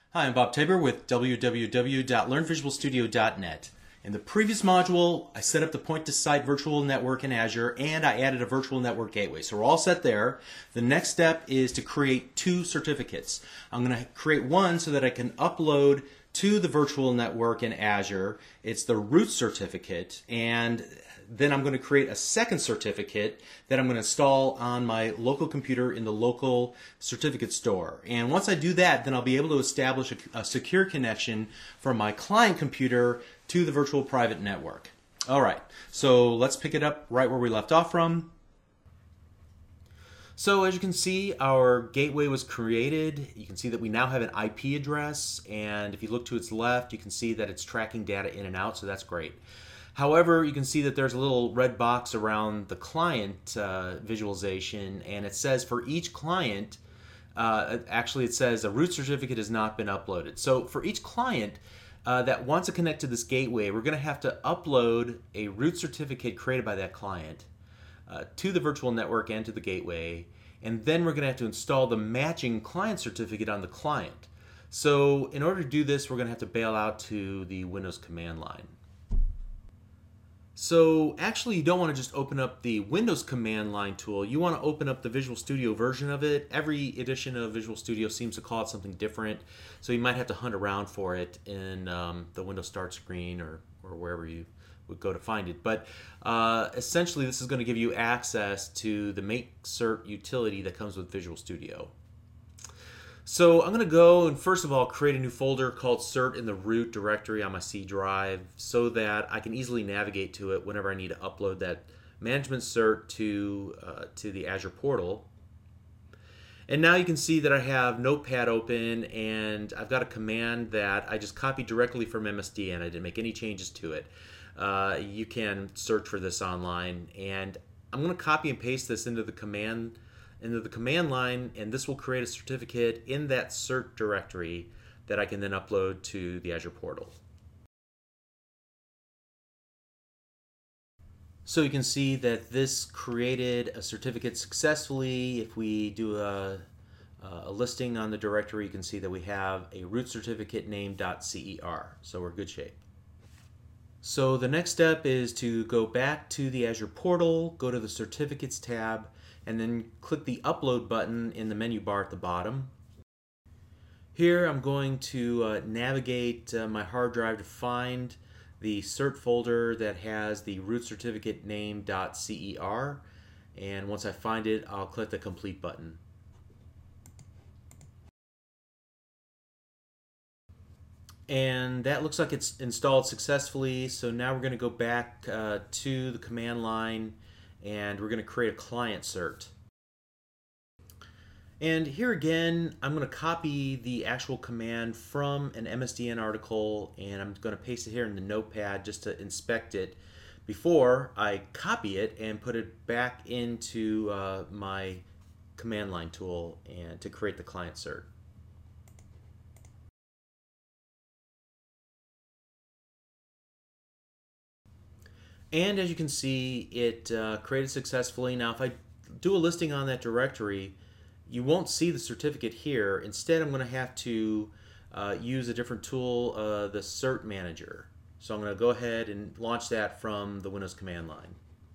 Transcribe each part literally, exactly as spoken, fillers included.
Hi, I'm Bob Tabor with w w w dot learn visual studio dot net. In the previous module, I set up the point-to-site virtual network in Azure, and I added a virtual network gateway. So we're all set there. The next step is to create two certificates. I'm going to create one so that I can upload to the virtual network in Azure. It's the root certificate, and then I'm going to create a second certificate that I'm going to install on my local computer in the local certificate store. And once I do that, then I'll be able to establish a, a secure connection from my client computer to the virtual private network. All right, so let's pick it up right where we left off from. So as you can see, our gateway was created. You can see that we now have an I P address, and if you look to its left, you can see that it's tracking data in and out, so that's great. However, you can see that there's a little red box around the client uh, visualization, and it says for each client, uh, actually it says a root certificate has not been uploaded. So for each client uh, that wants to connect to this gateway, we're going to have to upload a root certificate created by that client uh, to the virtual network and to the gateway, and then we're going to have to install the matching client certificate on the client. So in order to do this, we're going to have to bail out to the Windows command line. So actually, you don't want to just open up the Windows command line tool. You want to open up the Visual Studio version of it. Every edition of Visual Studio seems to call it something different, so you might have to hunt around for it in um, the Windows Start screen or, or wherever you would go to find it. But uh, essentially, this is going to give you access to the Make Cert utility that comes with Visual Studio. So I'm going to go and first of all create a new folder called Cert in the root directory on my C drive so that I can easily navigate to it whenever I need to upload that management cert to, uh, to the Azure portal. And now you can see that I have Notepad open, and I've got a command that I just copied directly from M S D N. I didn't make any changes to it. Uh, you can search for this online, and I'm going to copy and paste this into the command into the command line, and this will create a certificate in that cert directory that I can then upload to the Azure portal. So you can see that this created a certificate successfully. If we do a, a listing on the directory, you can see that we have a root certificate name .cer, so we're in good shape. So the next step is to go back to the Azure portal, go to the Certificates tab, and then click the Upload button in the menu bar at the bottom. Here I'm going to uh, navigate uh, my hard drive to find the cert folder that has the root certificate name .cer, and once I find it, I'll click the Complete button. And that looks like it's installed successfully, so now we're going to go back uh, to the command line, and we're going to create a client cert. And here again, I'm going to copy the actual command from an M S D N article, and I'm going to paste it here in the Notepad just to inspect it before I copy it and put it back into uh, my command line tool and to create the client cert. And as you can see, it uh, created successfully. Now if I do a listing on that directory, you won't see the certificate here. Instead, I'm going to have to uh, use a different tool, uh, the Cert Manager. So I'm going to go ahead and launch that from the Windows command line.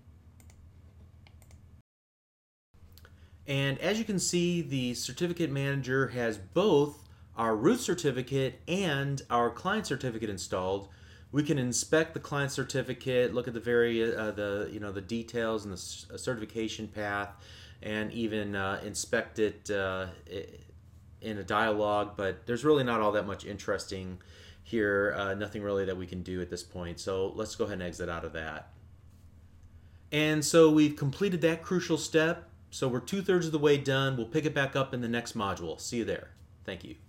And as you can see, the Certificate Manager has both our root certificate and our client certificate installed. We can inspect the client certificate, look at the very uh, the you know the details and the certification path, and even uh, inspect it uh, in a dialog. But there's really not all that much interesting here. Uh, nothing really that we can do at this point. So let's go ahead and exit out of that. And so we've completed that crucial step. So we're two-thirds of the way done. We'll pick it back up in the next module. See you there. Thank you.